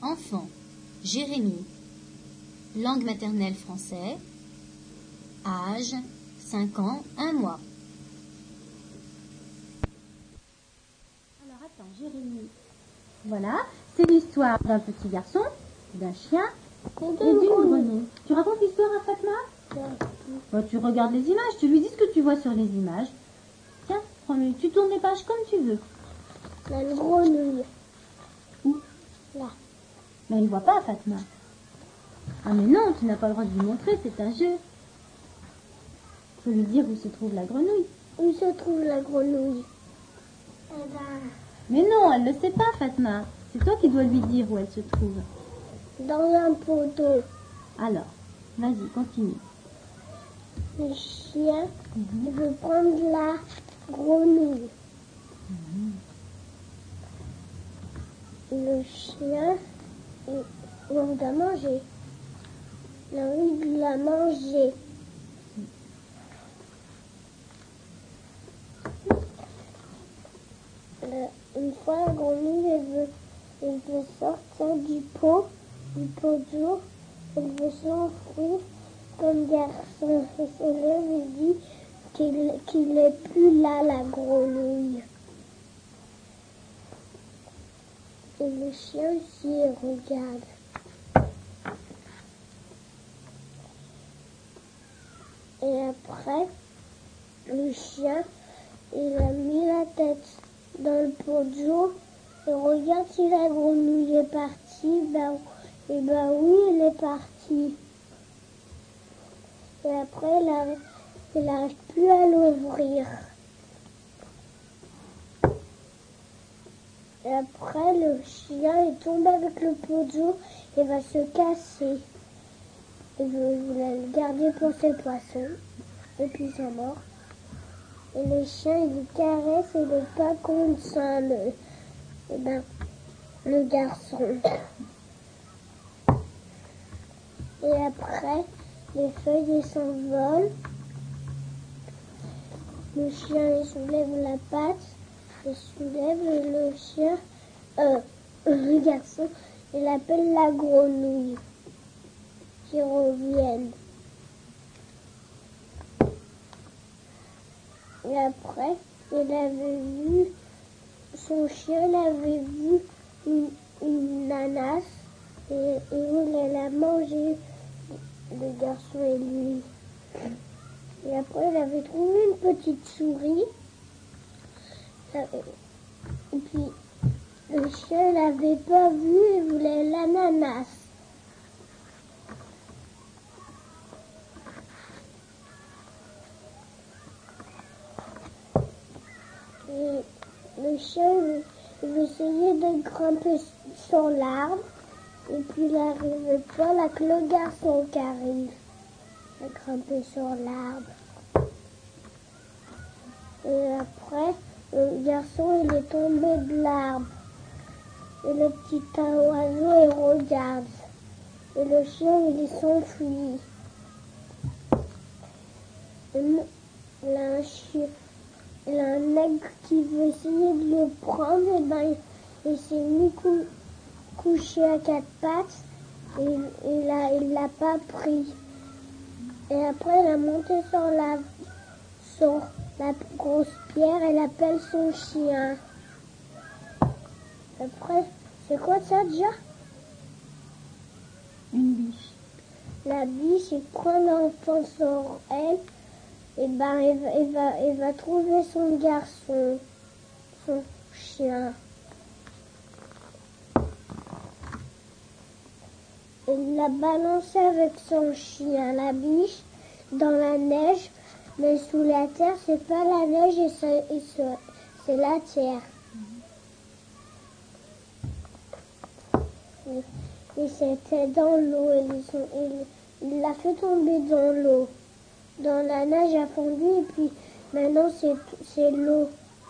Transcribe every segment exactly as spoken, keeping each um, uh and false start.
Enfant, Jérémie. Langue maternelle français. Âge, cinq ans, un mois. Alors attends, Jérémie. Voilà, c'est l'histoire d'un petit garçon, d'un chien et d'une grenouille. Tu racontes l'histoire à Fatma? Bon, tu regardes les images, tu lui dis ce que tu vois sur les images. Tiens, prends-le, tu tournes les pages comme tu veux. La grenouille. Où? Là. Mais il ne voit pas, Fatma. Ah mais non, tu n'as pas le droit de lui montrer, c'est un jeu. Il faut lui dire où se trouve la grenouille. Où se trouve la grenouille? Eh ben... Mais non, elle ne le sait pas, Fatma. C'est toi qui dois lui dire où elle se trouve. Dans un pot d'eau. Alors, vas-y, continue. Le chien, Mhm. il veut prendre la grenouille. Mhm. Le chien, il a envie de la manger. Il a envie de la manger. Euh, une fois, la grenouille, elle veut, elle veut sortir du pot, du pot d'eau. Elle veut s'enfuir comme garçon. Elle se lève et dit qu'il qu'il n'est plus là, la grenouille. Et le chien aussi, il regarde. Et après, le chien, il a mis la tête dans le pot d'eau et regarde si la grenouille est partie. Ben, et ben oui, elle est partie. Et après, il n'arrive plus à l'ouvrir. Et après, le chien est tombé avec le pot d'eau et va se casser. Il voulait le garder pour ses poissons. Et puis ils sont morts. Et le chien, il le caresse et il n'est pas content, le, et ben, le garçon. Et après, les feuilles s'envolent. Le chien, il soulève la patte. Il soulève et le chien, euh, le garçon, il appelle la grenouille qui revienne. Et après, il avait vu, son chien il avait vu une, une ananas et il voulait la manger, le garçon et lui. Et après, il avait trouvé une petite souris. Et puis, le chien ne l'avait pas vu et voulait l'ananas. Et le chien, il veut essayer de grimper sur l'arbre. Et puis, il n'arrivait pas, là que le garçon qui arrive à grimper sur l'arbre. Et après, le garçon, il est tombé de l'arbre. Et le petit oiseau, il regarde. Et le chien, il s'enfuit. Il a un chien. Il a un aigle qui veut essayer de le prendre, et ben il, il s'est mis cou, couché à quatre pattes et, et là, il l'a pas pris. Et après, il a monté sur la, sur la grosse pierre et il appelle son chien. Après, c'est quoi ça déjà? Une biche. La biche, il prend l'enfant sur elle. Et ben, il va, il, va, il va trouver son garçon, son chien. Il l'a balancé avec son chien, la biche, dans la neige. Mais sous la terre, c'est pas la neige, et c'est, et c'est, c'est la terre. Et, et c'était dans l'eau. Il, il, il l'a fait tomber dans l'eau. Dans la neige a fondu et puis maintenant c'est, c'est l'eau.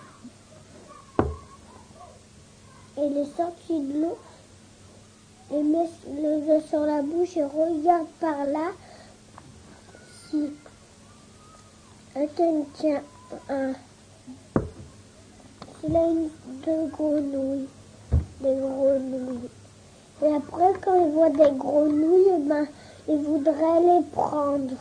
Il est sorti de l'eau et met le doigt sur la bouche et regarde par là si attends, tiens, un, s'il a une, deux grenouilles, des grenouilles. Et après après, quand il voit des grenouilles, eh ben, il voudrait les prendre.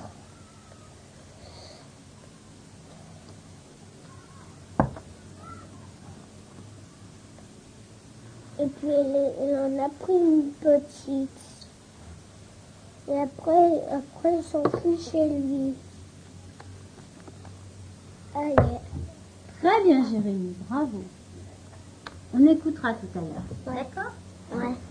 Et puis, il, il en a pris une petite. Et après, après il s'enfuit chez lui. Allez. Très bien, Jérémy, bravo. On écoutera tout à l'heure. Ouais. D'accord? Ouais.